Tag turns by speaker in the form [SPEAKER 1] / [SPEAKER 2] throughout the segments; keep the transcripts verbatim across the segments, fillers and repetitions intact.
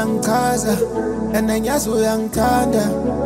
[SPEAKER 1] uyangikhaza and ngiyazi uyangithanda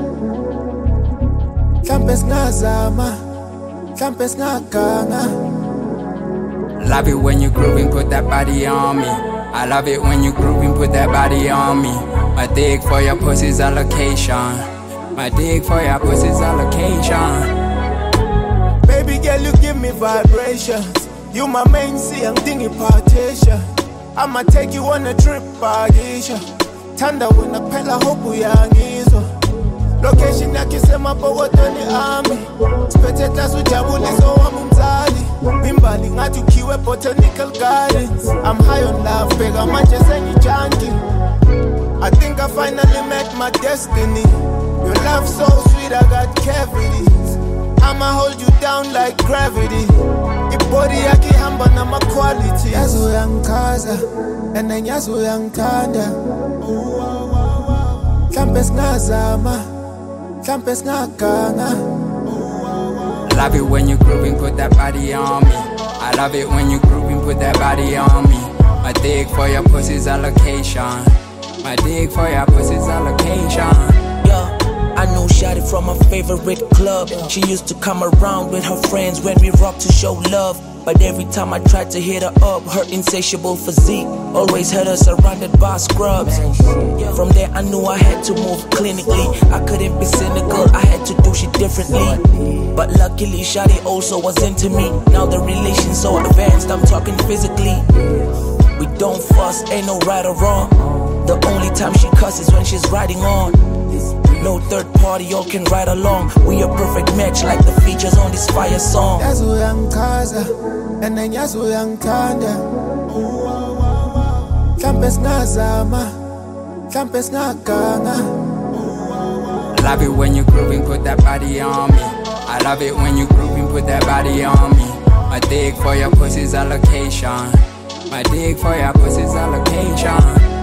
[SPEAKER 1] mhlambe singazama mhlambe singaganga.
[SPEAKER 2] Love it when you grooving, put that body on me. I love it when you grooving, put that body on me. My dick for your pussy's allocation. My dick for your pussy's allocation.
[SPEAKER 1] Baby girl, you give me vibrations. You my main C, I'm thinking partition. I'ma take you on a trip, Bagisha. Tanda wina pela hope uyangizwa. Location yakisema pokotoni ami. Spete class ujabuliso wami mzali. Mimbali ngathi ukhiwe botanical gardens. I'm high on love, bega manje sengijanki. I think I finally met my destiny. Your love so sweet, I got cavities. I'ma hold you down like gravity. Ibody yakihamba na ma quality. Yazi uyangikhaza and ngiyazi uyangithanda mhlambe singazama mhlambe singaganga.
[SPEAKER 2] Love it when you grooving, put that body on me. I love it when you grooving, put that body on me. My dick for your pussy's allocation. My dick for your pussy's allocation.
[SPEAKER 3] Yeah, I know Shotty from my favorite club. She used to come around with her friends when we rock to show love. But every time I tried to hit her up, her insatiable physique always had her surrounded by scrubs. From there I knew I had to move clinically. I couldn't be cynical, I had to do shit differently. But luckily Shawty also was into me. Now the relation's so advanced, I'm talking physically. We don't fuss, ain't no right or wrong. The only time she cusses when she's riding on. No third party, y'all can ride along. We a perfect match like the features on this fire song.
[SPEAKER 1] Yazi uyangikhaza and ngiyazi uyangithanda mhlambe singazama mhlambe singaganga.
[SPEAKER 2] Love it when you grooving, put that body on me. I love it when you grooving, put that body on me. My dick for your pussy's allocation. My dick for your pussy's allocation.